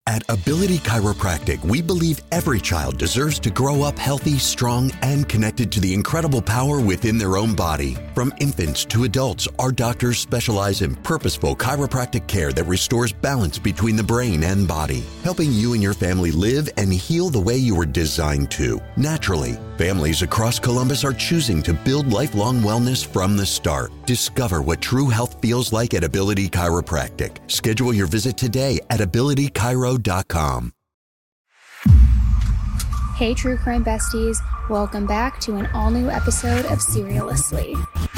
At Ability Chiropractic, we believe every child deserves to grow up healthy, strong, and connected to the incredible power within their own body. From infants to adults, our doctors specialize in purposeful chiropractic care that restores balance between the brain and body, helping you and your family live and heal the way you were designed to, naturally. Families across Columbus are choosing to build lifelong wellness from the start. Discover what true health feels like at Ability Chiropractic. Schedule your visit today at abilitychiro.com. Hey True Crime Besties, welcome back to an all-new episode of Serialously.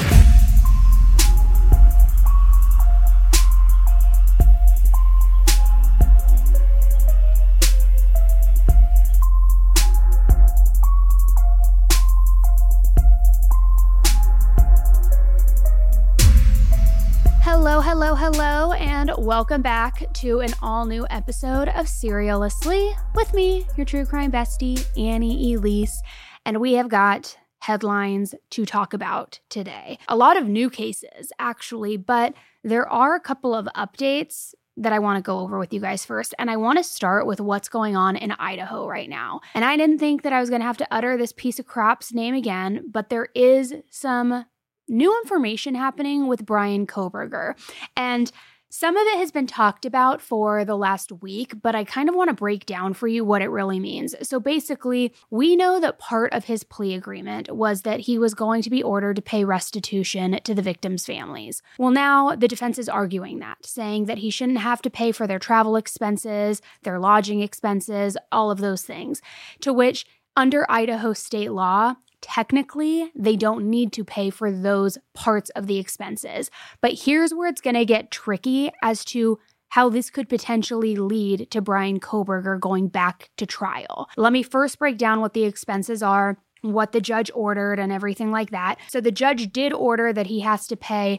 Hello, and welcome back to an all-new episode of Serialously with me, your true crime bestie, Annie Elise, and we have got headlines to talk about today. A lot of new cases, actually, but there are a couple of updates that I want to go over with you guys first, and I want to start with what's going on in Idaho right now. And I didn't think that I was going to have to utter this piece of crap's name again, but there is some new information happening with Bryan Kohberger. And some of it has been talked about for the last week, but I kind of want to break down for you what it really means. So basically, we know that part of his plea agreement was that he was going to be ordered to pay restitution to the victims' families. Well, now the defense is arguing that, saying that he shouldn't have to pay for their travel expenses, their lodging expenses, all of those things, to which under Idaho state law, technically, they don't need to pay for those parts of the expenses. But here's where it's going to get tricky as to how this could potentially lead to Bryan Kohberger going back to trial. Let me first break down what the expenses are, what the judge ordered, and everything like that. So the judge did order that he has to pay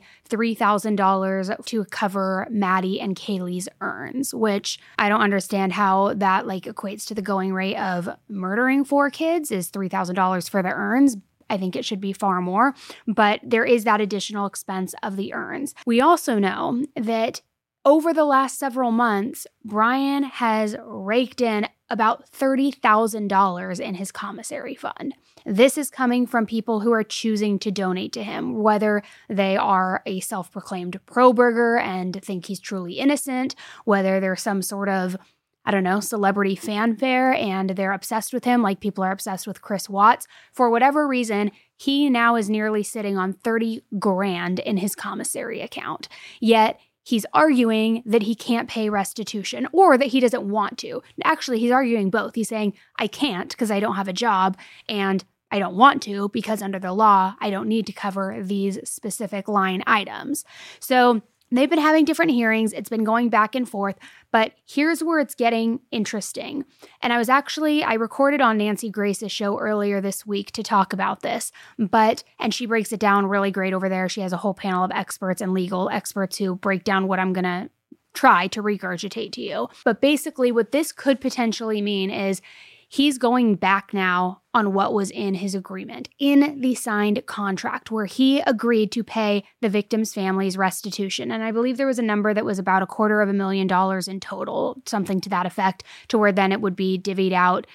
$3,000 to cover Maddie and Kaylee's earns, which I don't understand how that equates to the going rate of murdering 4 kids is $3,000 for the earns. I think it should be far more, but there is that additional expense of the earns. We also know that over the last several months, Bryan has raked in about $30,000 in his commissary fund. This is coming from people who are choosing to donate to him, whether they are a self-proclaimed pro-burger and think he's truly innocent, whether they're some sort of, celebrity fanfare and they're obsessed with him like people are obsessed with Chris Watts. For whatever reason, he now is nearly sitting on $30,000 in his commissary account. Yet, he's arguing that he can't pay restitution or that he doesn't want to. Actually, he's arguing both. He's saying, I can't because I don't have a job, and I don't want to because under the law, I don't need to cover these specific line items. So they've been having different hearings. It's been going back and forth, but here's where it's getting interesting. And I recorded on Nancy Grace's show earlier this week to talk about this, and she breaks it down really great over there. She has a whole panel of experts and legal experts who break down what I'm going to try to regurgitate to you. But basically what this could potentially mean is he's going back now on what was in his agreement, in the signed contract, where he agreed to pay the victims' families restitution. And I believe there was a number that was about $250,000 in total, something to that effect, to where then it would be divvied out.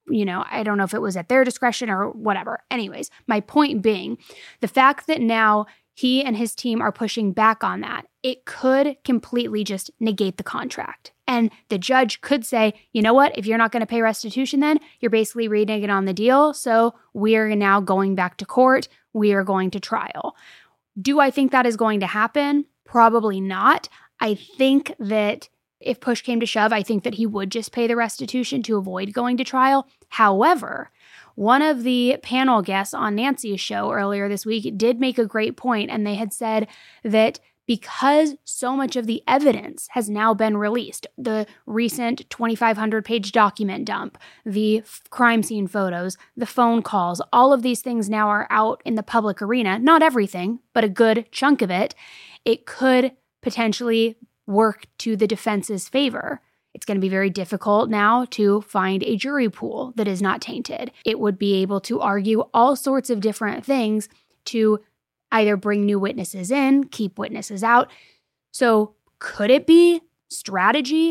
I don't know if it was at their discretion or whatever. Anyways, my point being, the fact that now he and his team are pushing back on that, it could completely just negate the contract. And the judge could say, you know what, if you're not going to pay restitution, then you're basically reneging on the deal. So we are now going back to court. We are going to trial. Do I think that is going to happen? Probably not. I think that if push came to shove, I think that he would just pay the restitution to avoid going to trial. However, one of the panel guests on Nancy's show earlier this week did make a great point, and they had said that because so much of the evidence has now been released, the recent 2,500-page document dump, the crime scene photos, the phone calls, all of these things now are out in the public arena. Not everything, but a good chunk of it. It could potentially work to the defense's favor. It's going to be very difficult now to find a jury pool that is not tainted. It would be able to argue all sorts of different things to either bring new witnesses in, keep witnesses out. So could it be strategy?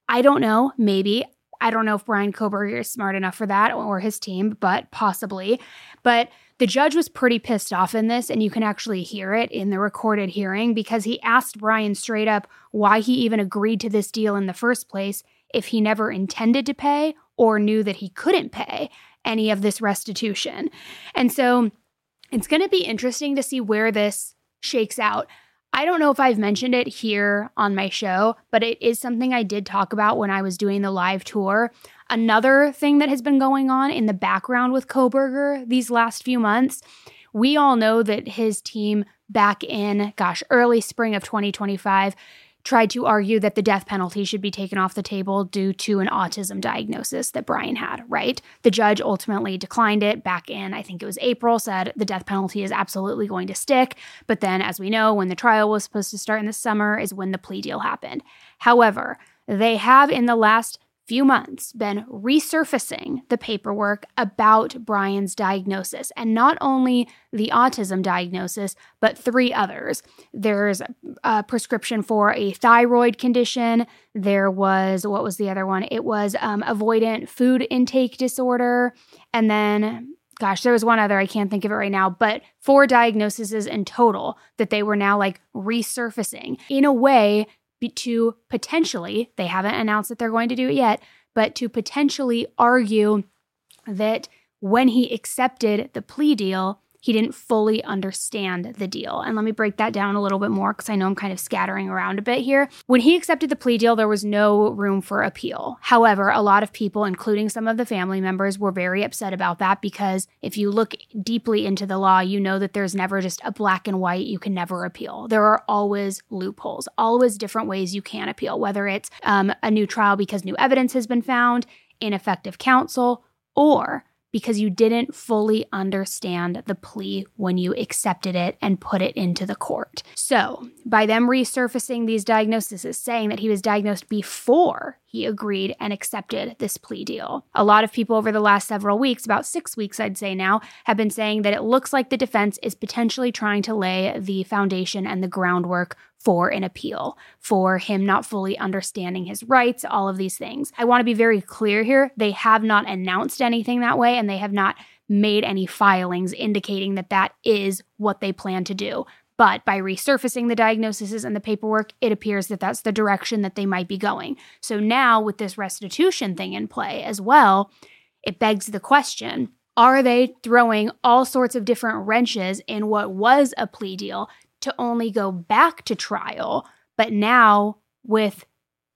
I don't know, maybe. I don't know if Bryan Kohberger is smart enough for that or his team, but possibly. But the judge was pretty pissed off in this, and you can actually hear it in the recorded hearing because he asked Bryan straight up why he even agreed to this deal in the first place if he never intended to pay or knew that he couldn't pay any of this restitution. And so it's going to be interesting to see where this shakes out. I don't know if I've mentioned it here on my show, but it is something I did talk about when I was doing the live tour. Another thing that has been going on in the background with Kohberger these last few months, we all know that his team back in, early spring of 2025 tried to argue that the death penalty should be taken off the table due to an autism diagnosis that Bryan had, right? The judge ultimately declined it back in, I think it was April, said the death penalty is absolutely going to stick. But then, as we know, when the trial was supposed to start in the summer is when the plea deal happened. However, they have in the last few months been resurfacing the paperwork about Bryan's diagnosis, and not only the autism diagnosis, but 3 others. There's a prescription for a thyroid condition. There was, what was the other one? It was avoidant food intake disorder. And then, there was one other, I can't think of it right now, but 4 diagnoses in total that they were now resurfacing in a way to potentially, they haven't announced that they're going to do it yet, but to potentially argue that when he accepted the plea deal, he didn't fully understand the deal. And let me break that down a little bit more because I know I'm kind of scattering around a bit here. When he accepted the plea deal, there was no room for appeal. However, a lot of people, including some of the family members, were very upset about that because if you look deeply into the law, you know that there's never just a black and white, you can never appeal. There are always loopholes, always different ways you can appeal, whether it's a new trial because new evidence has been found, ineffective counsel, or because you didn't fully understand the plea when you accepted it and put it into the court. So, by them resurfacing these diagnoses, saying that he was diagnosed before he agreed and accepted this plea deal, a lot of people over the last several weeks, about 6 weeks I'd say now, have been saying that it looks like the defense is potentially trying to lay the foundation and the groundwork for an appeal, for him not fully understanding his rights, all of these things. I want to be very clear here. They have not announced anything that way, and they have not made any filings indicating that that is what they plan to do. But by resurfacing the diagnoses and the paperwork, it appears that that's the direction that they might be going. So now with this restitution thing in play as well, it begs the question, are they throwing all sorts of different wrenches in what was a plea deal to only go back to trial, but now with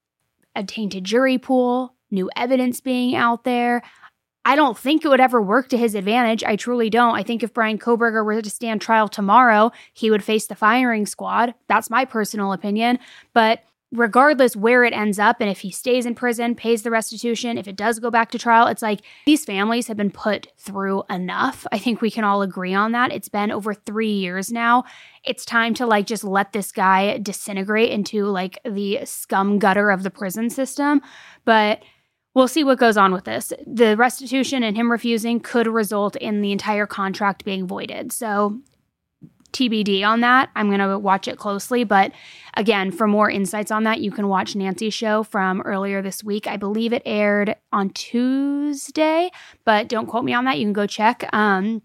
a tainted jury pool, new evidence being out there? I don't think it would ever work to his advantage. I truly don't. I think if Bryan Kohberger were to stand trial tomorrow, he would face the firing squad. That's my personal opinion. But regardless where it ends up, and if he stays in prison, pays the restitution, if it does go back to trial, it's like these families have been put through enough. I think we can all agree on that. It's been over 3 years now. It's time to just let this guy disintegrate into the scum gutter of the prison system. But we'll see what goes on with this. The restitution and him refusing could result in the entire contract being voided. So TBD on that. I'm going to watch it closely. But again, for more insights on that, you can watch Nancy's show from earlier this week. I believe it aired on Tuesday, but don't quote me on that. You can go check. And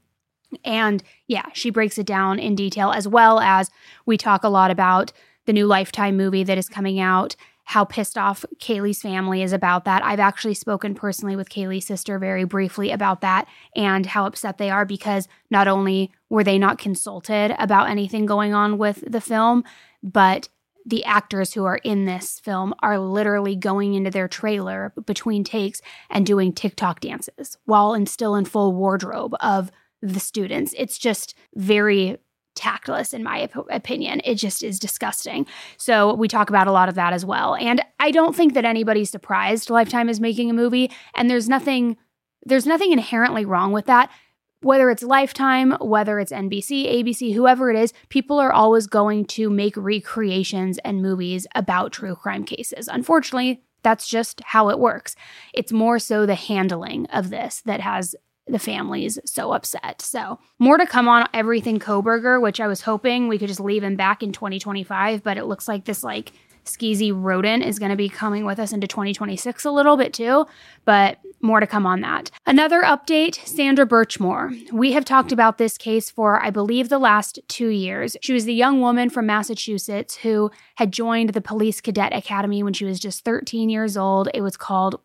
yeah, she breaks it down in detail, as well as we talk a lot about the new Lifetime movie that is coming out, how pissed off Kaylee's family is about that. I've actually spoken personally with Kaylee's sister very briefly about that and how upset they are because not only were they not consulted about anything going on with the film, but the actors who are in this film are literally going into their trailer between takes and doing TikTok dances while still in full wardrobe of the students. It's just very tactless, in my opinion. It just is disgusting. So we talk about a lot of that as well. And I don't think that anybody's surprised Lifetime is making a movie, and there's nothing inherently wrong with that. Whether it's Lifetime, whether it's NBC, ABC, whoever it is, people are always going to make recreations and movies about true crime cases. Unfortunately, that's just how it works. It's more so the handling of this that has the family's so upset. So more to come on everything Kohberger, which I was hoping we could just leave him back in 2025, but it looks like this Skeezy Rodent is going to be coming with us into 2026 a little bit too, but more to come on that. Another update, Sandra Birchmore. We have talked about this case for, I believe, the last 2 years. She was the young woman from Massachusetts who had joined the Police Cadet Academy when she was just 13 years old. It was called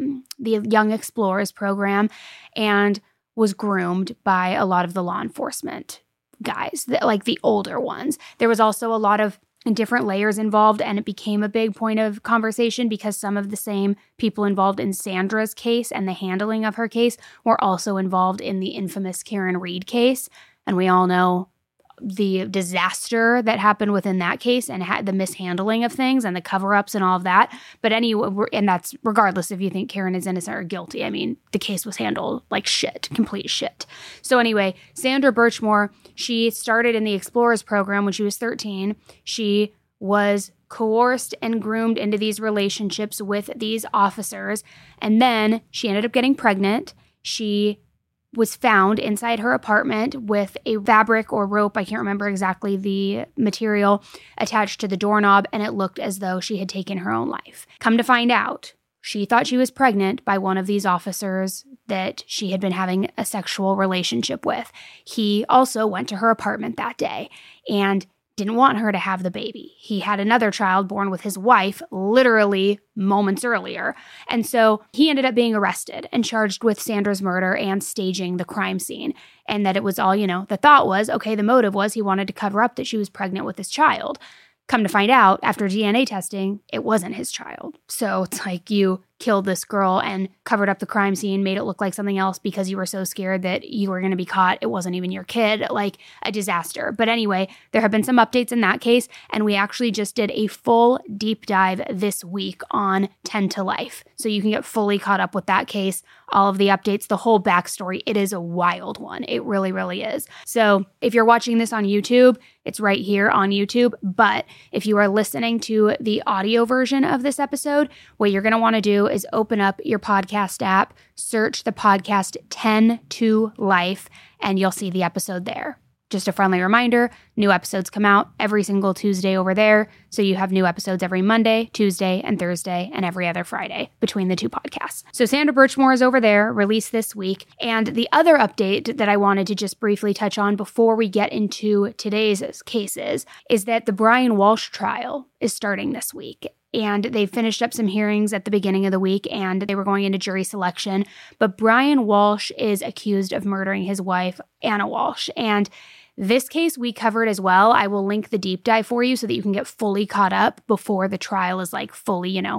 the Young Explorers Program, and was groomed by a lot of the law enforcement guys, like the older ones. There was also a lot of different layers involved, and it became a big point of conversation because some of the same people involved in Sandra's case and the handling of her case were also involved in the infamous Karen Read case. And we all know the disaster that happened within that case and the mishandling of things and the cover-ups and all of that. But anyway, and that's regardless if you think Karen is innocent or guilty. I mean, the case was handled like shit, complete shit. So anyway, Sandra Birchmore, she started in the Explorers Program when she was 13. She was coerced and groomed into these relationships with these officers. And then she ended up getting pregnant. She was found inside her apartment with a fabric or rope, I can't remember exactly the material, attached to the doorknob, and it looked as though she had taken her own life. Come to find out, she thought she was pregnant by one of these officers that she had been having a sexual relationship with. He also went to her apartment that day and didn't want her to have the baby. He had another child born with his wife literally moments earlier. And so he ended up being arrested and charged with Sandra's murder and staging the crime scene. And that it was all, the thought was, okay, the motive was he wanted to cover up that she was pregnant with his child. Come to find out, after DNA testing, it wasn't his child. So it's like you killed this girl and covered up the crime scene, made it look like something else because you were so scared that you were going to be caught. It wasn't even your kid, like a disaster. But anyway, there have been some updates in that case, and we actually just did a full deep dive this week on 10 to Life. So you can get fully caught up with that case, all of the updates, the whole backstory. It is a wild one. It really, really is. So if you're watching this on YouTube, it's right here on YouTube. But if you are listening to the audio version of this episode, what you're going to want to do is open up your podcast app, search the podcast 10 to Life, and you'll see the episode there. Just a friendly reminder, new episodes come out every single Tuesday over there. So you have new episodes every Monday, Tuesday, and Thursday, and every other Friday between the two podcasts. So Sandra Birchmore is over there, released this week. And the other update that I wanted to just briefly touch on before we get into today's cases is that the Brian Walsh trial is starting this week. And they finished up some hearings at the beginning of the week, and they were going into jury selection. But Brian Walsh is accused of murdering his wife, Anna Walsh. And this case we covered as well. I will link the deep dive for you so that you can get fully caught up before the trial is like fully, in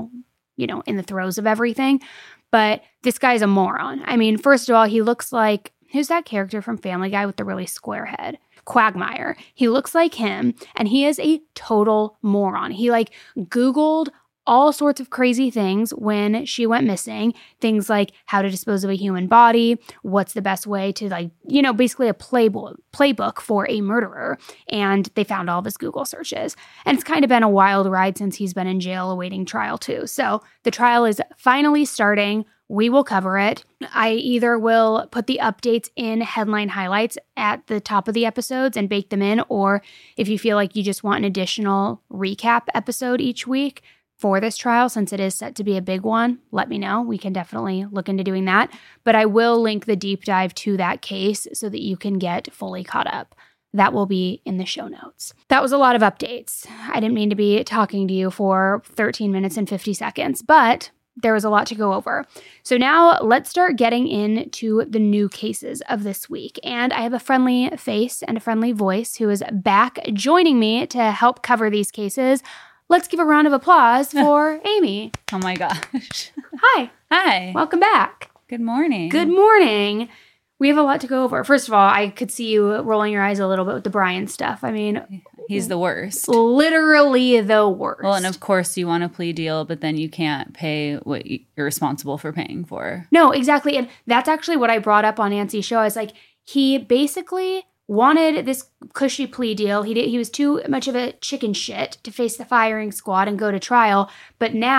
the throes of everything. But this guy's a moron. I mean, first of all, he looks like, who's that character from Family Guy with the really square head? Quagmire. He looks like him, and he is a total moron. He Googled all sorts of crazy things when she went missing. Things like how to dispose of a human body, what's the best way to basically a playbook for a murderer. And they found all of his Google searches. And it's kind of been a wild ride since he's been in jail awaiting trial too. So the trial is finally starting. We will cover it. I either will put the updates in headline highlights at the top of the episodes and bake them in, or if you feel like you just want an additional recap episode each week for this trial, since it is set to be a big one, let me know. We can definitely look into doing that. But I will link the deep dive to that case so that you can get fully caught up. That will be in the show notes. That was a lot of updates. I didn't mean to be talking to you for 13 minutes and 50 seconds, but there was a lot to go over. So now let's start getting into the new cases of this week. And I have a friendly face and a friendly voice who is back joining me to help cover these cases. Let's give a round of applause for Amy. Oh my gosh. Hi. Hi. Welcome back. Good morning. Good morning. We have a lot to go over. First of all, I could see you rolling your eyes a little bit with the Brian stuff. I mean, he's the worst. Literally the worst. Well, and of course you want a plea deal, but then you can't pay what you're responsible for paying for. No, exactly. And that's actually what I brought up on Nancy's show. I was like, he basically wanted this cushy plea deal. He was too much of a chicken shit to face the firing squad and go to trial. But now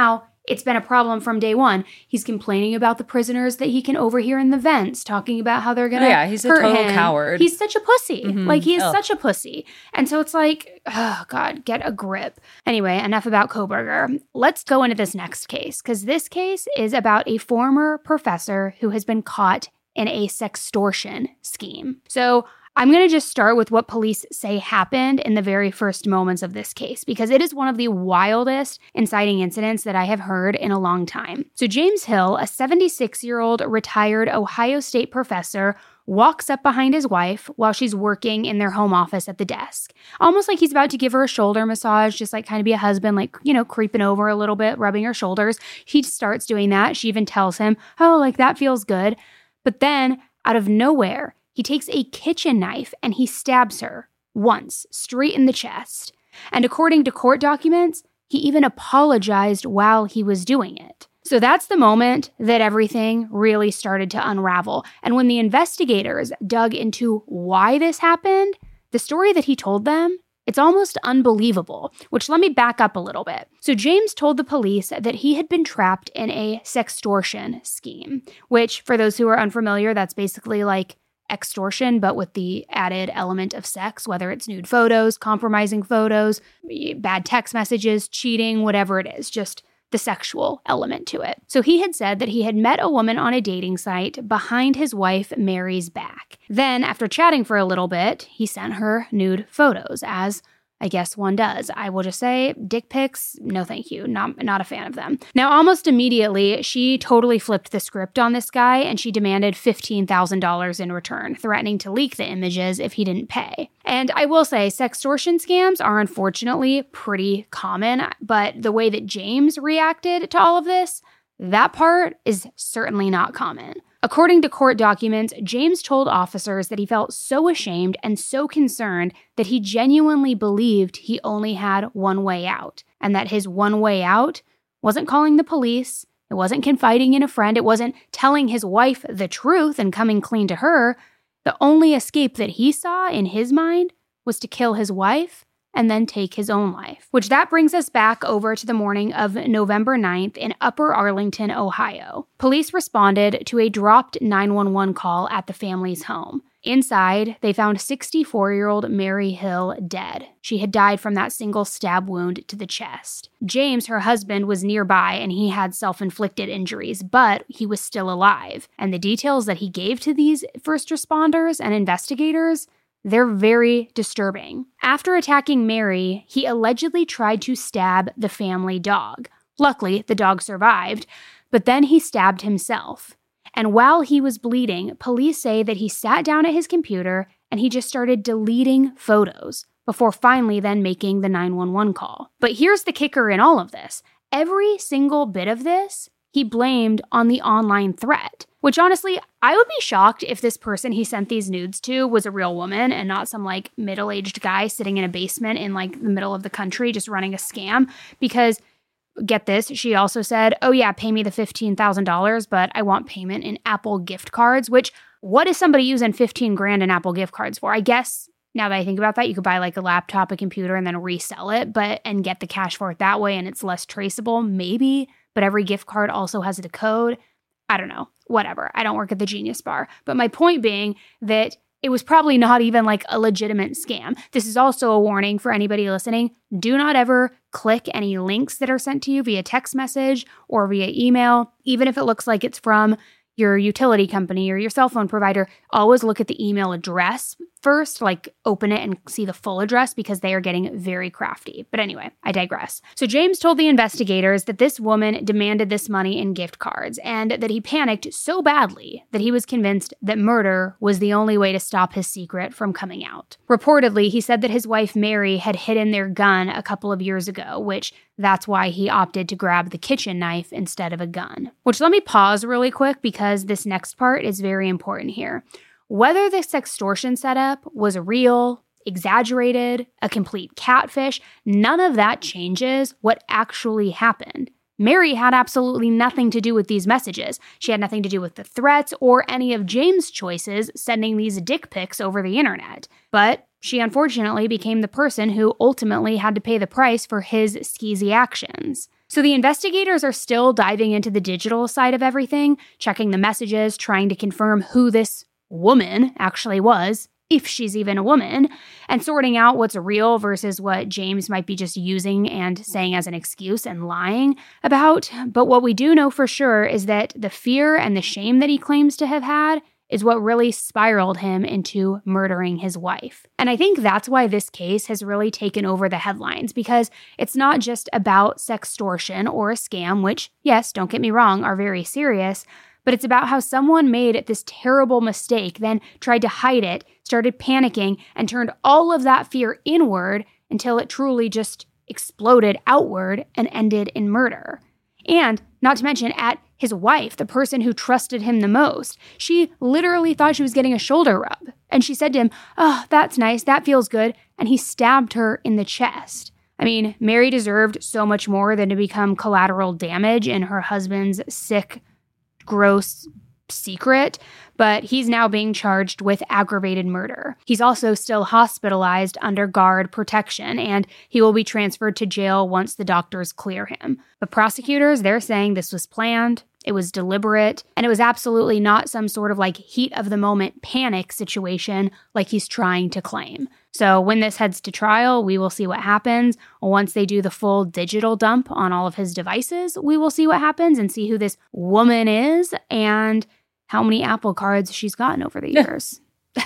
It's been a problem from day one. He's complaining about the prisoners that he can overhear in the vents, talking about how they're going to hurt him. He's a total coward. He's such a pussy. Mm-hmm. Like, he is such a pussy. And so it's like, oh, God, get a grip. Anyway, enough about Kohberger. Let's go into this next case, because this case is about a former professor who has been caught in a sextortion scheme. So I'm going to just start with what police say happened in the very first moments of this case, because it is one of the wildest inciting incidents that I have heard in a long time. So James Hill, a 76-year-old retired Ohio State professor, walks up behind his wife while she's working in their home office at the desk. Almost like he's about to give her a shoulder massage, just like kind of be a husband, like, you know, creeping over a little bit, rubbing her shoulders. He starts doing that. She even tells him, oh, like that feels good. But then out of nowhere, he takes a kitchen knife and he stabs her once, straight in the chest. And according to court documents, he even apologized while he was doing it. So that's the moment that everything really started to unravel. And when the investigators dug into why this happened, the story that he told them, it's almost unbelievable, which let me back up a little bit. So James told the police that he had been trapped in a sextortion scheme, which for those who are unfamiliar, that's basically like extortion, but with the added element of sex, whether it's nude photos, compromising photos, bad text messages, cheating, whatever it is, just the sexual element to it. So he had said that he had met a woman on a dating site behind his wife Mary's back. Then, after chatting for a little bit, he sent her nude photos, as I guess one does. I will just say, dick pics, no thank you. Not a fan of them. Now, almost immediately, she totally flipped the script on this guy, and she demanded $15,000 in return, threatening to leak the images if he didn't pay. And I will say, sextortion scams are unfortunately pretty common, but the way that James reacted to all of this, that part is certainly not common. According to court documents, James told officers that he felt so ashamed and so concerned that he genuinely believed he only had one way out, and that his one way out wasn't calling the police, it wasn't confiding in a friend, it wasn't telling his wife the truth and coming clean to her. The only escape that he saw in his mind was to kill his wife and then take his own life. Which that brings us back over to the morning of November 9th in Upper Arlington, Ohio. Police responded to a dropped 911 call at the family's home. Inside, they found 64-year-old Mary Hill dead. She had died from that single stab wound to the chest. James, her husband, was nearby and he had self-inflicted injuries, but he was still alive. And the details that he gave to these first responders and investigators, they're very disturbing. After attacking Mary, he allegedly tried to stab the family dog. Luckily, the dog survived, but then he stabbed himself. And while he was bleeding, police say that he sat down at his computer and he just started deleting photos before finally then making the 911 call. But here's the kicker in all of this. Every single bit of this, he blamed on the online threat. Which honestly, I would be shocked if this person he sent these nudes to was a real woman and not some like middle-aged guy sitting in a basement in like the middle of the country just running a scam. Because get this, she also said, oh yeah, pay me the $15,000, but I want payment in Apple gift cards, which what is somebody using $15,000 in Apple gift cards for? I guess now that I think about that, you could buy like a laptop, a computer, and then resell it, and get the cash for it that way, and it's less traceable, maybe. But every gift card also has a code. I don't know, whatever. I don't work at the Genius Bar. But my point being that it was probably not even like a legitimate scam. This is also a warning for anybody listening. Do not ever click any links that are sent to you via text message or via email, even if it looks like it's from your utility company or your cell phone provider. Always look at the email address first, like open it and see the full address because they are getting very crafty. But anyway, I digress. So James told the investigators that this woman demanded this money in gift cards and that he panicked so badly that he was convinced that murder was the only way to stop his secret from coming out. Reportedly, he said that his wife Mary had hidden their gun a couple of years ago, which that's why he opted to grab the kitchen knife instead of a gun. Which let me pause really quick because this next part is very important here. Whether the sextortion setup was real, exaggerated, a complete catfish, none of that changes what actually happened. Mary had absolutely nothing to do with these messages. She had nothing to do with the threats or any of James' choices sending these dick pics over the internet. But she unfortunately became the person who ultimately had to pay the price for his skeezy actions. So the investigators are still diving into the digital side of everything, checking the messages, trying to confirm who this woman actually was, if she's even a woman, and sorting out what's real versus what James might be just using and saying as an excuse and lying about. But what we do know for sure is that the fear and the shame that he claims to have had is what really spiraled him into murdering his wife. And I think that's why this case has really taken over the headlines, because it's not just about sextortion or a scam, which, yes, don't get me wrong, are very serious, but it's about how someone made this terrible mistake, then tried to hide it, started panicking, and turned all of that fear inward until it truly just exploded outward and ended in murder. And not to mention at his wife, the person who trusted him the most. She literally thought she was getting a shoulder rub. And she said to him, "Oh, that's nice. That feels good." And he stabbed her in the chest. I mean, Mary deserved so much more than to become collateral damage in her husband's sick, gross secret, but he's now being charged with aggravated murder. He's also still hospitalized under guard protection, and he will be transferred to jail once the doctors clear him. But prosecutors, they're saying this was planned, it was deliberate, and it was absolutely not some sort of like heat of the moment panic situation like he's trying to claim. So when this heads to trial, we will see what happens. Once they do the full digital dump on all of his devices, we will see what happens and see who this woman is and how many Apple cards she's gotten over the years.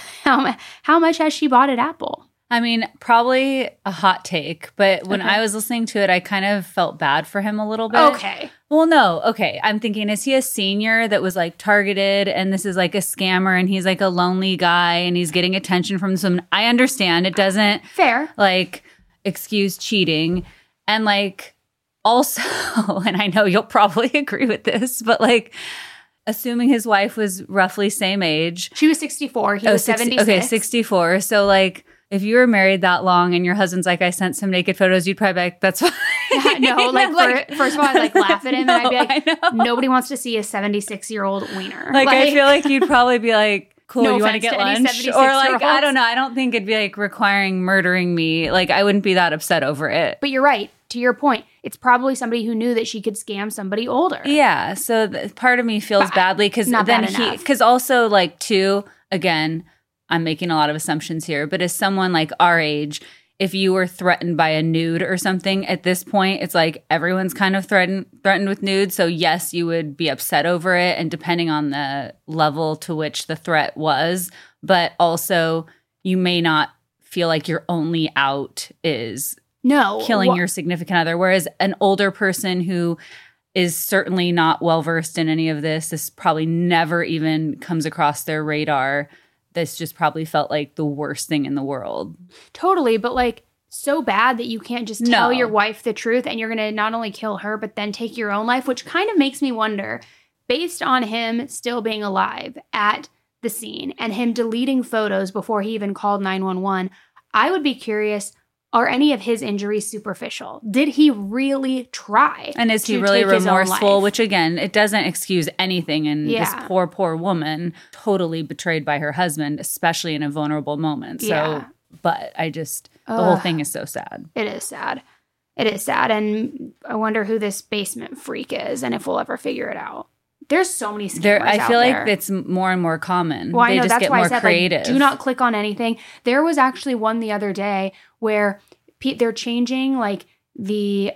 How much has she bought at Apple? I mean, probably a hot take, but when I was listening to it, I kind of felt bad for him a little bit. Okay. Well, no. Okay. I'm thinking, is he a senior that was like targeted and this is like a scammer and he's like a lonely guy and he's getting attention from someone? I understand. It doesn't fair like excuse cheating. And like also, and I know you'll probably agree with this, but like assuming his wife was roughly same age. She was 64. He was 76. Okay, 64. So like, if you were married that long and your husband's like, I sent some naked photos, you'd probably be like, that's fine. Yeah, no, like, first of all, I'd like laugh at him and I'd be like, nobody wants to see a 76-year-old wiener. Like, I feel like you'd probably be like, cool, no you want to get lunch? Or like, I don't know. I don't think it'd be like requiring murdering me. Like, I wouldn't be that upset over it. But you're right. To your point, it's probably somebody who knew that she could scam somebody older. Yeah. So part of me feels badly because then because also like too, again, I'm making a lot of assumptions here, but as someone like our age, if you were threatened by a nude or something at this point, it's like everyone's kind of threatened with nudes. So yes, you would be upset over it. And depending on the level to which the threat was, but also you may not feel like your only out is killing your significant other. Whereas an older person who is certainly not well-versed in any of this probably never even comes across their radar. This just probably felt like the worst thing in the world. Totally, but like so bad that you can't just tell your wife the truth and you're going to not only kill her, but then take your own life, which kind of makes me wonder, based on him still being alive at the scene and him deleting photos before he even called 911, I would be curious, are any of his injuries superficial? Did he really try? And is he really remorseful? Which again, it doesn't excuse anything. And this poor woman, totally betrayed by her husband, especially in a vulnerable moment. So, but I just, the whole thing is so sad. It is sad. It is sad. And I wonder who this basement freak is and if we'll ever figure it out. There's so many scammers I feel out like there. It's more and more common. Well, I know, just that's get why more I said, creative. Like, do not click on anything. There was actually one the other day where they're changing like the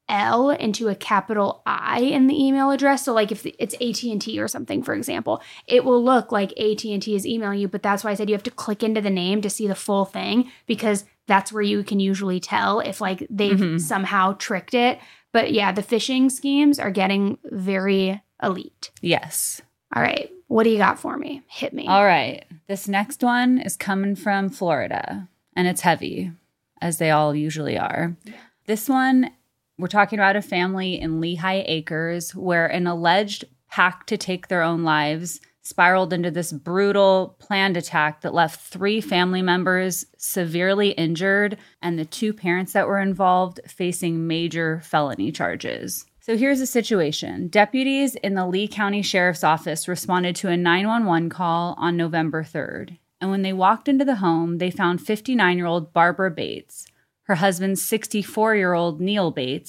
L into a capital I in the email address. So like if it's AT&T or something, for example, it will look like AT&T is emailing you. But that's why I said you have to click into the name to see the full thing, because that's where you can usually tell if like they've somehow tricked it. But yeah, the phishing schemes are getting very elite. Yes. All right. What do you got for me? Hit me. All right. This next one is coming from Florida, and it's heavy, as they all usually are. Yeah. This one, we're talking about a family in Lehigh Acres where an alleged pact to take their own lives spiraled into this brutal planned attack that left 3 family members severely injured and the 2 parents that were involved facing major felony charges. So here's the situation. Deputies in the Lee County Sheriff's Office responded to a 911 call on November 3rd. And when they walked into the home, they found 59-year-old Barbara Bates, her husband 64-year-old Neil Bates,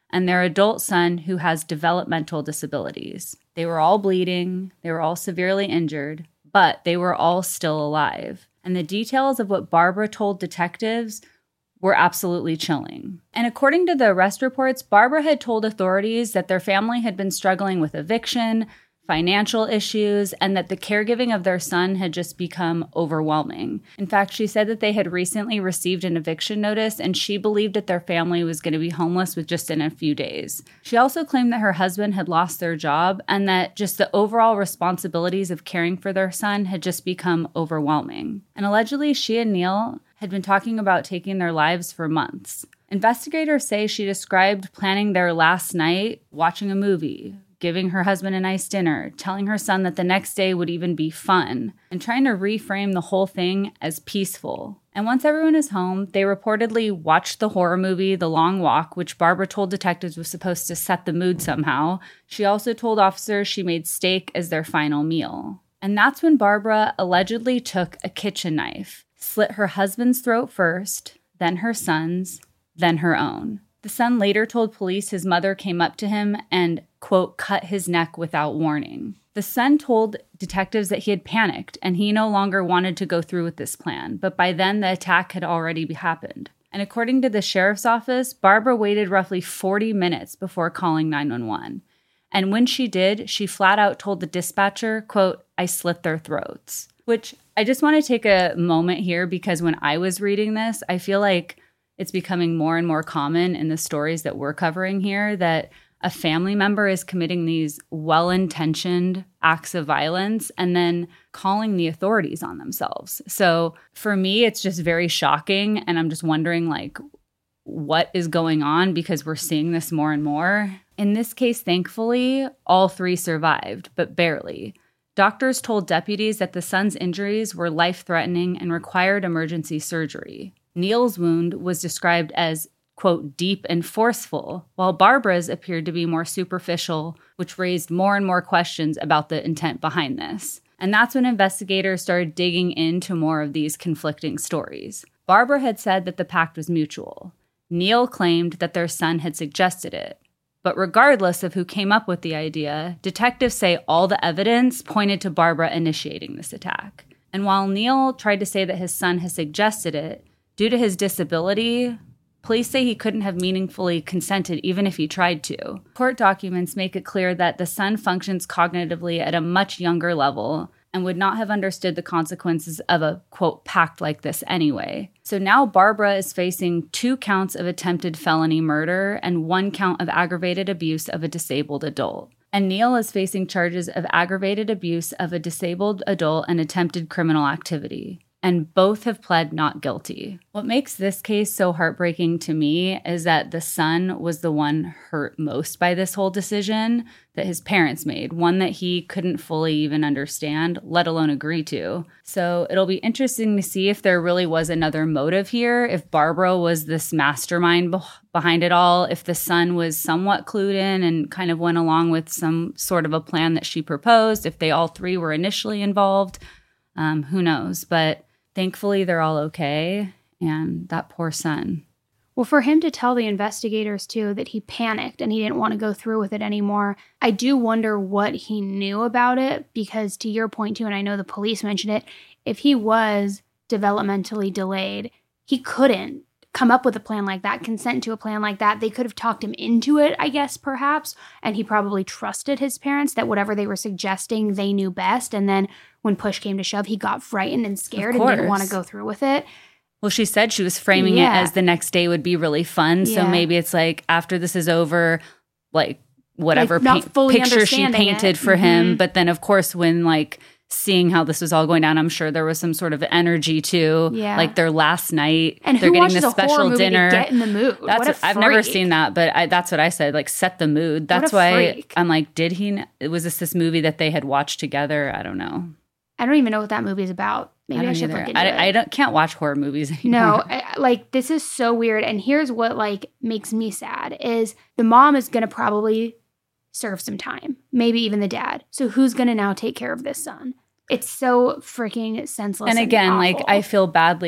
and their adult son who has developmental disabilities. They were all bleeding, they were all severely injured, but they were all still alive. And the details of what Barbara told detectives were absolutely chilling. And according to the arrest reports, Barbara had told authorities that their family had been struggling with eviction, financial issues, and that the caregiving of their son had just become overwhelming. In fact, she said that they had recently received an eviction notice, and she believed that their family was going to be homeless within a few days. She also claimed that her husband had lost their job and that just the overall responsibilities of caring for their son had just become overwhelming. And allegedly, she and Neil had been talking about taking their lives for months. Investigators say she described planning their last night, watching a movie, giving her husband a nice dinner, telling her son that the next day would even be fun, and trying to reframe the whole thing as peaceful. And once everyone is home, they reportedly watched the horror movie The Long Walk, which Barbara told detectives was supposed to set the mood somehow. She also told officers she made steak as their final meal. And that's when Barbara allegedly took a kitchen knife, slit her husband's throat first, then her son's, then her own. The son later told police his mother came up to him and, quote, cut his neck without warning. The son told detectives that he had panicked and he no longer wanted to go through with this plan, but by then the attack had already happened. And according to the sheriff's office, Barbara waited roughly 40 minutes before calling 911. And when she did, she flat out told the dispatcher, quote, I slit their throats. Which I just want to take a moment here because when I was reading this, I feel like it's becoming more and more common in the stories that we're covering here that a family member is committing these well-intentioned acts of violence and then calling the authorities on themselves. So for me, it's just very shocking. And I'm just wondering, like, what is going on because we're seeing this more and more. In this case, thankfully, all three survived, but barely. Doctors told deputies that the son's injuries were life-threatening and required emergency surgery. Neil's wound was described as, quote, deep and forceful, while Barbara's appeared to be more superficial, which raised more and more questions about the intent behind this. And that's when investigators started digging into more of these conflicting stories. Barbara had said that the pact was mutual. Neil claimed that their son had suggested it. But regardless of who came up with the idea, detectives say all the evidence pointed to Barbara initiating this attack. And while Neil tried to say that his son had suggested it, due to his disability, police say he couldn't have meaningfully consented even if he tried to. Court documents make it clear that the son functions cognitively at a much younger level and would not have understood the consequences of a, quote, pact like this anyway. So now Barbara is facing 2 counts of attempted felony murder and 1 count of aggravated abuse of a disabled adult. And Neil is facing charges of aggravated abuse of a disabled adult and attempted criminal activity. And both have pled not guilty. What makes this case so heartbreaking to me is that the son was the one hurt most by this whole decision that his parents made, one that he couldn't fully even understand, let alone agree to. So it'll be interesting to see if there really was another motive here, if Barbara was this mastermind behind it all, if the son was somewhat clued in and kind of went along with some sort of a plan that she proposed, if they all 3 were initially involved, who knows, but thankfully, they're all okay, and that poor son. Well, for him to tell the investigators, too, that he panicked and he didn't want to go through with it anymore, I do wonder what he knew about it, because to your point, too, and I know the police mentioned it, if he was developmentally delayed, he couldn't come up with a plan like that, consent to a plan like that. They could have talked him into it, I guess, perhaps, and he probably trusted his parents that whatever they were suggesting, they knew best, and then when push came to shove, he got frightened and scared and didn't want to go through with it. Well, she said she was framing it as the next day would be really fun. So maybe it's like after this is over, like whatever picture she painted for him. But then, of course, when like seeing how this was all going down, I'm sure there was some sort of energy too. Yeah. Like their last night, and they're getting this special dinner. To get in the mood. I've never seen that, but that's what I said. Like set the mood. That's why I'm like, was this movie that they had watched together? I don't know. I don't even know what that movie is about. Maybe I should look into it. I can't watch horror movies anymore. No, this is so weird. And here's what makes me sad is the mom is going to probably serve some time, maybe even the dad. So who's going to now take care of this son? It's so freaking senseless. And again, awful. I feel badly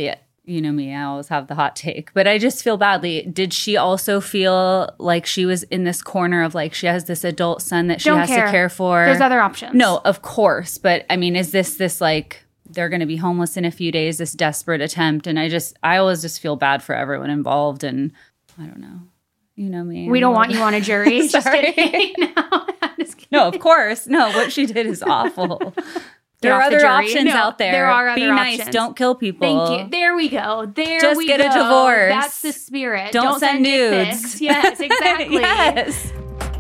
you know me, I always have the hot take, but I just feel badly. Did she also feel like she was in this corner of like she has this adult son that she has to care for? There's other options. No, of course. But I mean, is this like they're going to be homeless in a few days, this desperate attempt? And I always just feel bad for everyone involved. And I don't know. You know me. We don't want you on a jury. Just kidding. No, of course. No, what she did is awful. There are other options out there. There are other options. Be nice. Don't kill people. Thank you. There we go. Just get a divorce. That's the spirit. Don't send nudes. Yes, exactly. Yes.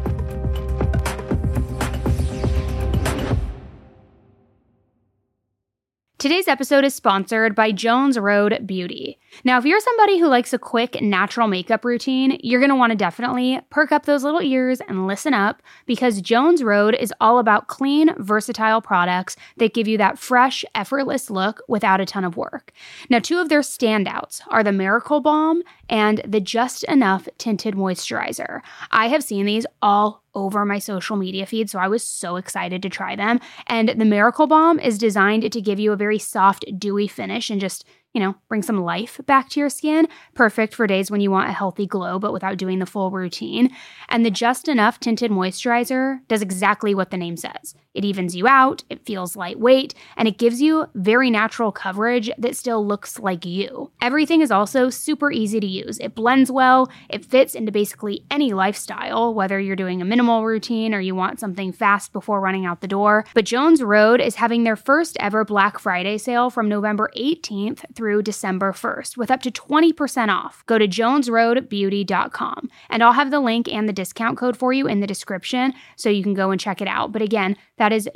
Today's episode is sponsored by Jones Road Beauty. Now, if you're somebody who likes a quick, natural makeup routine, you're going to want to definitely perk up those little ears and listen up, because Jones Road is all about clean, versatile products that give you that fresh, effortless look without a ton of work. Now, two of their standouts are the Miracle Balm and the Just Enough Tinted Moisturizer. I have seen these all over my social media feed, so I was so excited to try them. And the Miracle Balm is designed to give you a very soft, dewy finish and just, bring some life back to your skin. Perfect for days when you want a healthy glow, but without doing the full routine. And the Just Enough Tinted Moisturizer does exactly what the name says. It evens you out, it feels lightweight, and it gives you very natural coverage that still looks like you. Everything is also super easy to use. It blends well, it fits into basically any lifestyle, whether you're doing a minimal routine or you want something fast before running out the door. But Jones Road is having their first ever Black Friday sale from November 18th through December 1st with up to 20% off. Go to jonesroadbeauty.com, and I'll have the link and the discount code for you in the description so you can go and check it out. But again, that is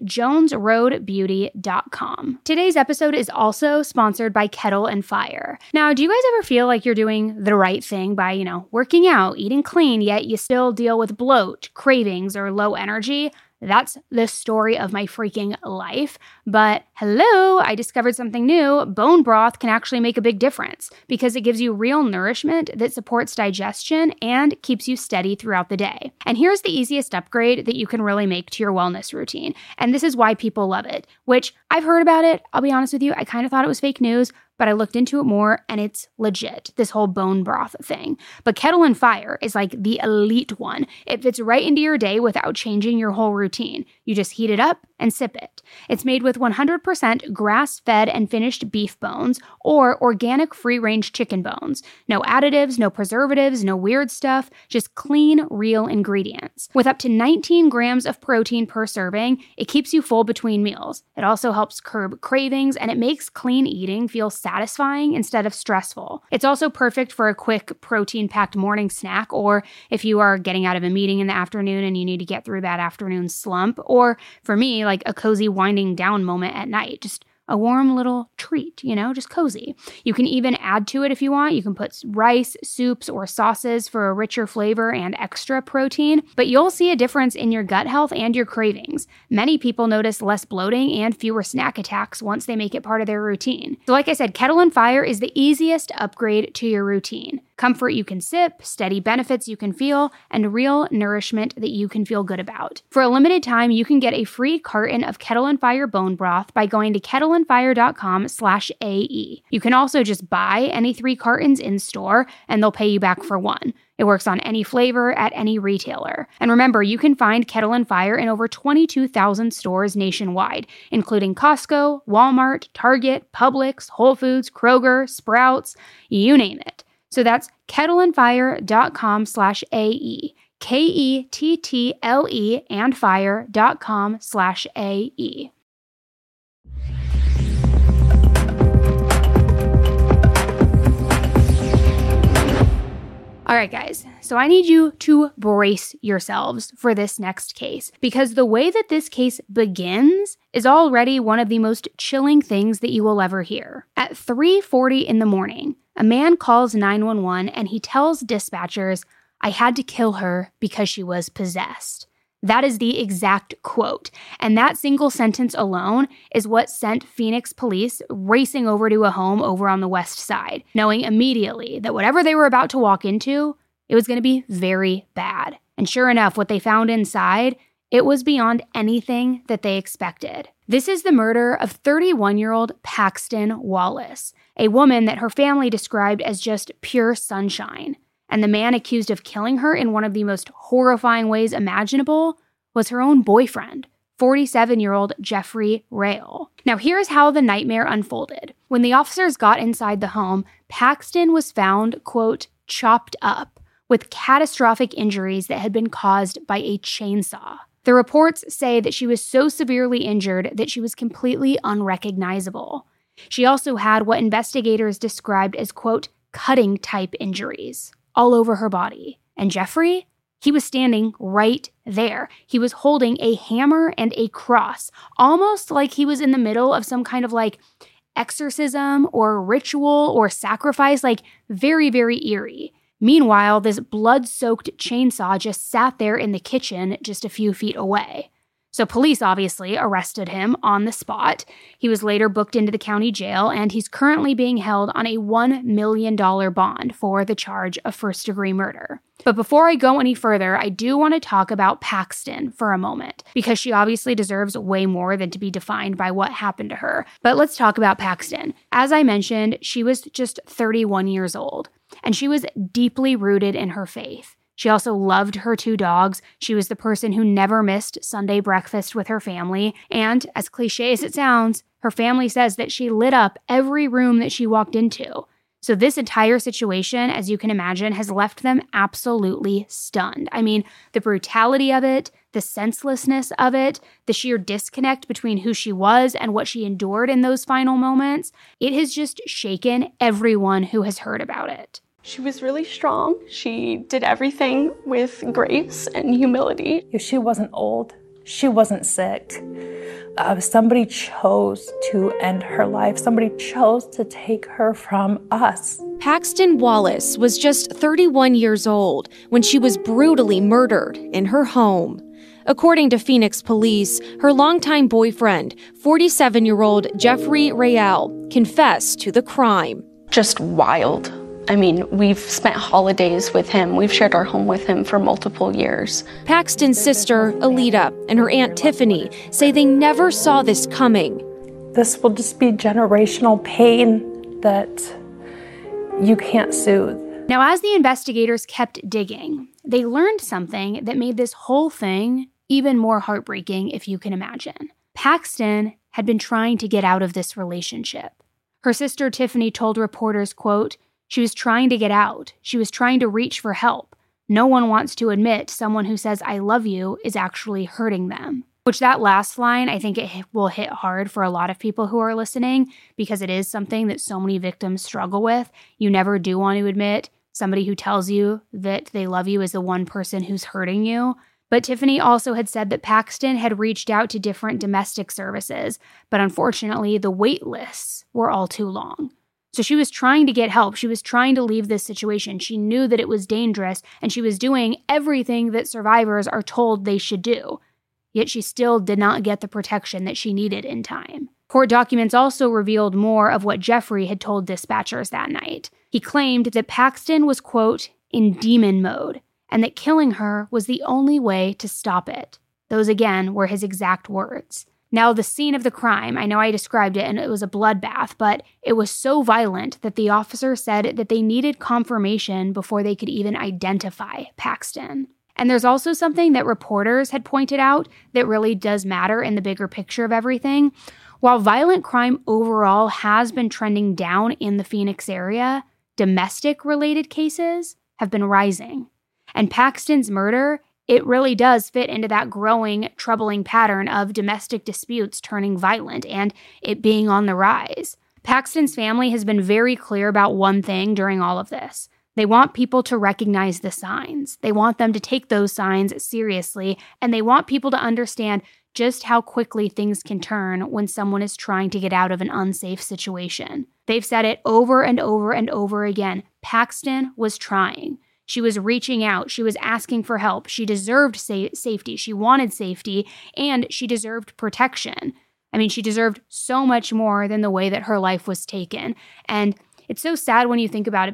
jonesroadbeauty.com. Today's episode is also sponsored by Kettle and Fire. Now, do you guys ever feel like you're doing the right thing by, working out, eating clean, yet you still deal with bloat, cravings, or low energy? That's the story of my freaking life. But hello, I discovered something new. Bone broth can actually make a big difference because it gives you real nourishment that supports digestion and keeps you steady throughout the day. And here's the easiest upgrade that you can really make to your wellness routine. And this is why people love it, which I've heard about it. I'll be honest with you, I kind of thought it was fake news, but I looked into it more and it's legit, this whole bone broth thing. But Kettle and Fire is like the elite one. It fits right into your day without changing your whole routine. You just heat it up and sip it. It's made with 100% grass-fed and finished beef bones or organic free-range chicken bones. No additives, no preservatives, no weird stuff, just clean, real ingredients. With up to 19 grams of protein per serving, it keeps you full between meals. It also helps curb cravings, and it makes clean eating feel satisfying instead of stressful. It's also perfect for a quick protein-packed morning snack, or if you are getting out of a meeting in the afternoon and you need to get through that afternoon slump, or for me, like a cozy winding down moment at night. Just a warm little treat, just cozy. You can even add to it if you want. You can put rice, soups, or sauces for a richer flavor and extra protein, but you'll see a difference in your gut health and your cravings. Many people notice less bloating and fewer snack attacks once they make it part of their routine. So like I said, Kettle and Fire is the easiest upgrade to your routine. Comfort you can sip, steady benefits you can feel, and real nourishment that you can feel good about. For a limited time, you can get a free carton of Kettle and Fire bone broth by going to kettleandfire.com/AE. You can also just buy any 3 cartons in store, and they'll pay you back for 1. It works on any flavor at any retailer. And remember, you can find Kettle and Fire in over 22,000 stores nationwide, including Costco, Walmart, Target, Publix, Whole Foods, Kroger, Sprouts, you name it. So that's kettleandfire.com/AE. KETTLE and fire.com/AE. All right, guys, so I need you to brace yourselves for this next case, because the way that this case begins is already one of the most chilling things that you will ever hear. At 3:40 in the morning, a man calls 911 and he tells dispatchers, "I had to kill her because she was possessed." That is the exact quote. And that single sentence alone is what sent Phoenix police racing over to a home over on the west side, knowing immediately that whatever they were about to walk into, it was going to be very bad. And sure enough, what they found inside It was beyond anything that they expected. This is the murder of 31-year-old Paxton Wallace, a woman that her family described as just pure sunshine. And the man accused of killing her in one of the most horrifying ways imaginable was her own boyfriend, 47-year-old Jeffrey Rayl. Now here's how the nightmare unfolded. When the officers got inside the home, Paxton was found, quote, chopped up with catastrophic injuries that had been caused by a chainsaw. The reports say that she was so severely injured that she was completely unrecognizable. She also had what investigators described as, quote, cutting-type injuries all over her body. And Jeffrey? He was standing right there. He was holding a hammer and a cross, almost like he was in the middle of some kind of like exorcism or ritual or sacrifice, like very, very eerie. Meanwhile, this blood-soaked chainsaw just sat there in the kitchen just a few feet away. So police obviously arrested him on the spot. He was later booked into the county jail, and he's currently being held on a $1 million bond for the charge of first-degree murder. But before I go any further, I do want to talk about Paxton for a moment, because she obviously deserves way more than to be defined by what happened to her. But let's talk about Paxton. As I mentioned, she was just 31 years old, and she was deeply rooted in her faith. She also loved her 2 dogs. She was the person who never missed Sunday breakfast with her family. And as cliche as it sounds, her family says that she lit up every room that she walked into. So this entire situation, as you can imagine, has left them absolutely stunned. I mean, the brutality of it, the senselessness of it, the sheer disconnect between who she was and what she endured in those final moments, it has just shaken everyone who has heard about it. She was really strong. She did everything with grace and humility. She wasn't old. She wasn't sick. Somebody chose to end her life. Somebody chose to take her from us. Paxton Wallace was just 31 years old when she was brutally murdered in her home. According to Phoenix police, her longtime boyfriend, 47-year-old Jeffrey Rayl, confessed to the crime. Just wild. I mean, we've spent holidays with him. We've shared our home with him for multiple years. Paxton's sister, Alita, and her aunt Tiffany say they never saw this coming. This will just be generational pain that you can't soothe. Now, as the investigators kept digging, they learned something that made this whole thing even more heartbreaking, if you can imagine. Paxton had been trying to get out of this relationship. Her sister Tiffany told reporters, quote, she was trying to get out. She was trying to reach for help. No one wants to admit someone who says, I love you, is actually hurting them. Which that last line, I think it will hit hard for a lot of people who are listening, because it is something that so many victims struggle with. You never do want to admit somebody who tells you that they love you is the one person who's hurting you. But Tiffany also had said that Paxton had reached out to different domestic services, but unfortunately the wait lists were all too long. So she was trying to get help. She was trying to leave this situation. She knew that it was dangerous, and she was doing everything that survivors are told they should do. Yet she still did not get the protection that she needed in time. Court documents also revealed more of what Jeffrey had told dispatchers that night. He claimed that Paxton was, quote, in demon mode, and that killing her was the only way to stop it. Those, again, were his exact words. Now, the scene of the crime, I know I described it and it was a bloodbath, but it was so violent that the officer said that they needed confirmation before they could even identify Paxton. And there's also something that reporters had pointed out that really does matter in the bigger picture of everything. While violent crime overall has been trending down in the Phoenix area, domestic-related cases have been rising. And Paxton's murder, it really does fit into that growing, troubling pattern of domestic disputes turning violent and it being on the rise. Paxton's family has been very clear about one thing during all of this. They want people to recognize the signs. They want them to take those signs seriously, and they want people to understand just how quickly things can turn when someone is trying to get out of an unsafe situation. They've said it over and over and over again. Paxton was trying. She was reaching out. She was asking for help. She deserved safety. She wanted safety, and she deserved protection. I mean, she deserved so much more than the way that her life was taken. And it's so sad when you think about it, because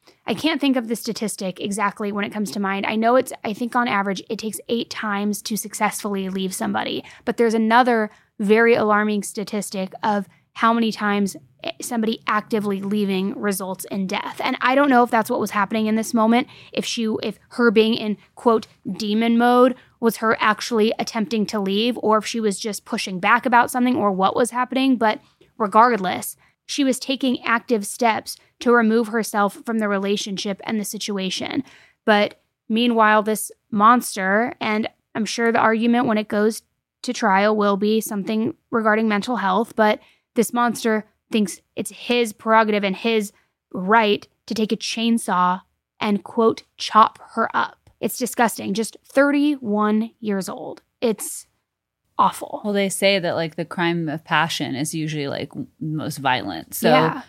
I can't think of the statistic exactly when it comes to mind. I think on average it takes 8 times to successfully leave somebody. But there's another very alarming statistic of how many times somebody actively leaving results in death. And I don't know if that's what was happening in this moment, if her being in, quote, demon mode was her actually attempting to leave, or if she was just pushing back about something, or what was happening. But regardless, she was taking active steps to remove herself from the relationship and the situation. But meanwhile, this monster, and I'm sure the argument when it goes to trial will be something regarding mental health, but this monster thinks it's his prerogative and his right to take a chainsaw and, quote, chop her up. It's disgusting. Just 31 years old. It's awful. Well, they say that like the crime of passion is usually like most violent. So yeah.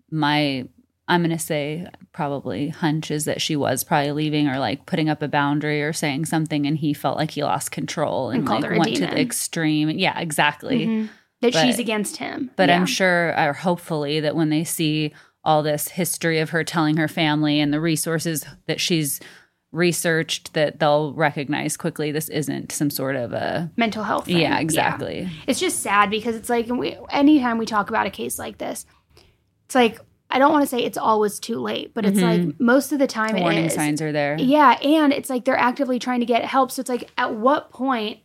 I'm going to say probably hunch is that she was probably leaving or like putting up a boundary or saying something, and he felt like he lost control and like went to the extreme. Yeah, exactly. Mm-hmm. That she's against him. But yeah. I'm sure, or hopefully, that when they see all this history of her telling her family and the resources that she's researched, that they'll recognize quickly this isn't some sort of a mental health thing. Yeah, exactly. Yeah. It's just sad because it's like anytime we talk about a case like this, it's like, I don't want to say it's always too late, but it's like most of the time the warning signs are there. Yeah, and it's like they're actively trying to get help. So it's like, at what point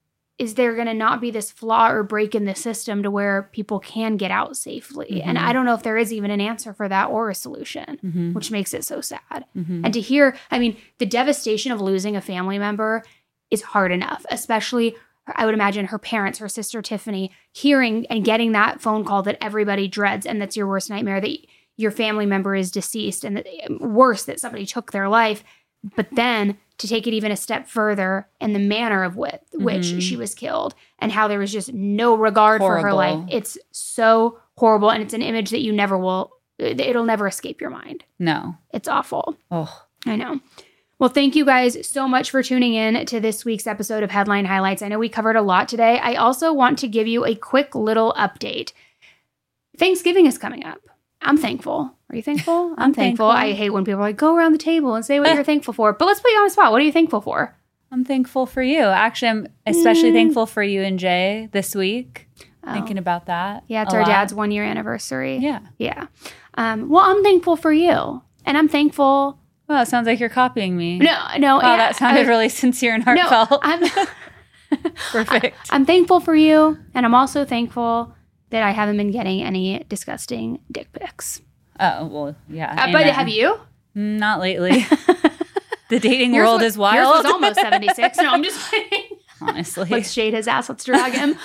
is there going to not be this flaw or break in the system to where people can get out safely? And I don't know if there is even an answer for that or a solution, which makes it so sad. And to hear, I mean, the devastation of losing a family member is hard enough, especially I would imagine her parents, her sister Tiffany, hearing and getting that phone call that everybody dreads and that's your worst nightmare, that your family member is deceased, and that, worse, that somebody took their life. But then to take it even a step further in the manner of which she was killed and how there was just no regard for her life. It's so horrible, and it's an image that you never will, it'll never escape your mind. No. It's awful. Oh, I know. Well, thank you guys so much for tuning in to this week's episode of Headline Highlights. I know we covered a lot today. I also want to give you a quick little update. Thanksgiving is coming up. I'm thankful. Are you thankful? I'm thankful. I hate when people are like, go around the table and say what you're thankful for. But let's put you on the spot. What are you thankful for? I'm thankful for you. Actually, I'm especially thankful for you and Jay this week. Thinking about that. Yeah, it's our dad's 1-year anniversary. Yeah. Yeah. Well, I'm thankful for you. And I'm thankful. Well, it sounds like you're copying me. No. Wow, that sounded really sincere and heartfelt. No, Perfect. I'm thankful for you. And I'm also thankful that I haven't been getting any disgusting dick pics. Oh, well, yeah. But have you? Not lately. The dating world is wild. Yours was almost 76. No, I'm just kidding. Honestly. Let's shade his ass. Let's drag him.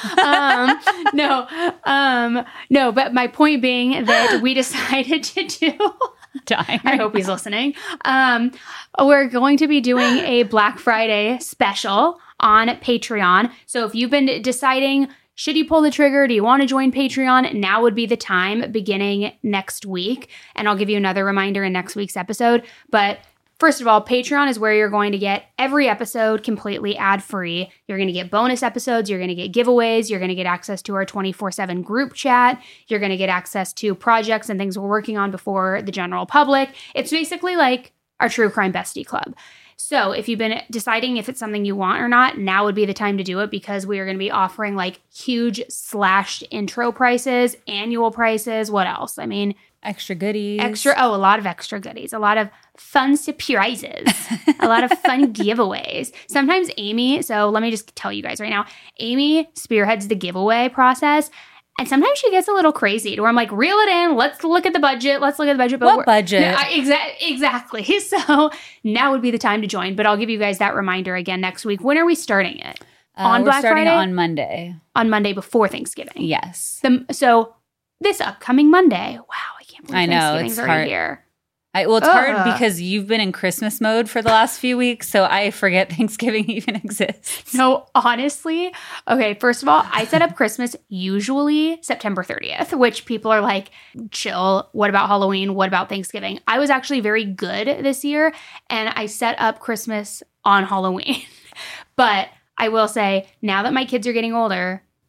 No, but my point being that we decided to do... Dying. I hope he's listening. We're going to be doing a Black Friday special on Patreon. So if you've been deciding... should you pull the trigger? Do you want to join Patreon? Now would be the time, beginning next week. And I'll give you another reminder in next week's episode. But first of all, Patreon is where you're going to get every episode completely ad-free. You're going to get bonus episodes. You're going to get giveaways. You're going to get access to our 24/7 group chat. You're going to get access to projects and things we're working on before the general public. It's basically like our True Crime Bestie Club. So if you've been deciding if it's something you want or not, now would be the time to do it, because we are going to be offering like huge slashed intro prices, annual prices. What else? I mean, extra goodies. A lot of extra goodies. A lot of fun surprises. A lot of fun giveaways. Sometimes Amy, so let me just tell you guys right now, Amy spearheads the giveaway process. And sometimes she gets a little crazy to where I'm like, reel it in. Let's look at the budget. But what budget? No, exactly. So now would be the time to join. But I'll give you guys that reminder again next week. When are we starting it? On Black Friday? We're starting on Monday. On Monday before Thanksgiving. Yes. So this upcoming Monday. Wow, I can't believe Thanksgiving's already here. It's hard because you've been in Christmas mode for the last few weeks, so I forget Thanksgiving even exists. No, honestly. Okay, first of all, I set up Christmas usually September 30th, which people are like, chill. What about Halloween? What about Thanksgiving? I was actually very good this year, and I set up Christmas on Halloween. But I will say, now that my kids are getting older,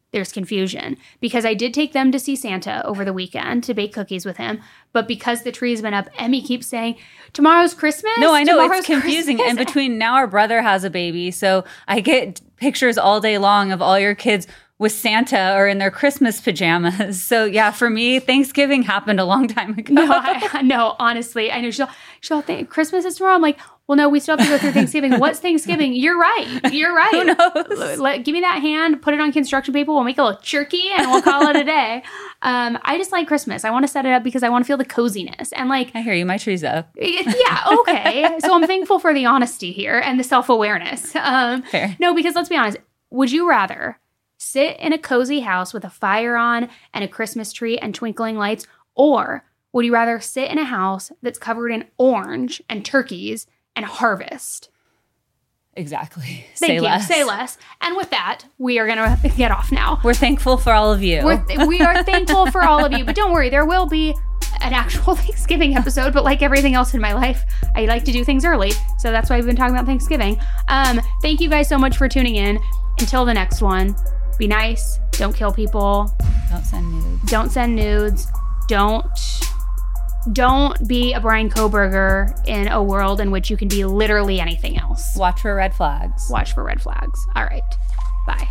there's confusion because I did take them to see Santa over the weekend to bake cookies with him. But because the tree's been up, Emmy keeps saying, tomorrow's Christmas? No, I know. Tomorrow's it's confusing. Christmas. And between now our brother has a baby. So I get pictures all day long of all your kids with Santa or in their Christmas pajamas. So yeah, for me, Thanksgiving happened a long time ago. No, honestly. I know she'll think Christmas is tomorrow. I'm like, well, no, we still have to go through Thanksgiving. What's Thanksgiving? You're right. Who knows? Give me that hand, put it on construction paper. We'll make a little turkey and we'll call it a day. I just like Christmas. I want to set it up because I want to feel the coziness. And like, I hear you. My tree's up. Yeah, okay. So I'm thankful for the honesty here and the self-awareness. Fair. No, because let's be honest. Would you rather sit in a cozy house with a fire on and a Christmas tree and twinkling lights? Or would you rather sit in a house that's covered in orange and turkeys and harvest? Exactly. Say less. And with that, we are going to get off now. We're thankful for all of you. We are thankful for all of you. But don't worry, there will be an actual Thanksgiving episode. But like everything else in my life, I like to do things early. So that's why we've been talking about Thanksgiving. Thank you guys so much for tuning in. Until the next one. Be nice. Don't kill people. Don't send nudes. Don't be a Brian Kohberger in a world in which you can be literally anything else. Watch for red flags. All right. Bye.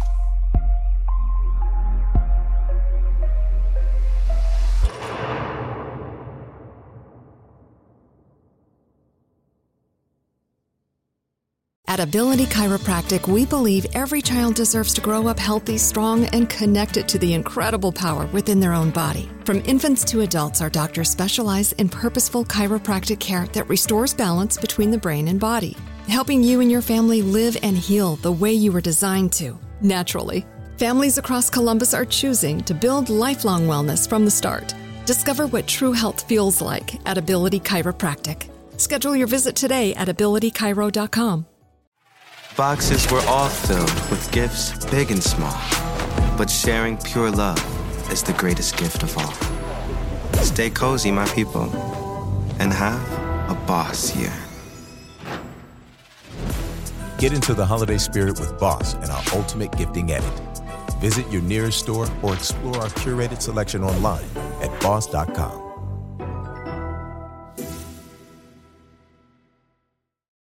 At Ability Chiropractic, we believe every child deserves to grow up healthy, strong, and connected to the incredible power within their own body. From infants to adults, our doctors specialize in purposeful chiropractic care that restores balance between the brain and body, helping you and your family live and heal the way you were designed to, naturally. Families across Columbus are choosing to build lifelong wellness from the start. Discover what true health feels like at Ability Chiropractic. Schedule your visit today at abilitychiro.com. Boxes were all filled with gifts, big and small. But sharing pure love is the greatest gift of all. Stay cozy, my people, and have a Boss year. Get into the holiday spirit with Boss and our ultimate gifting edit. Visit your nearest store or explore our curated selection online at boss.com.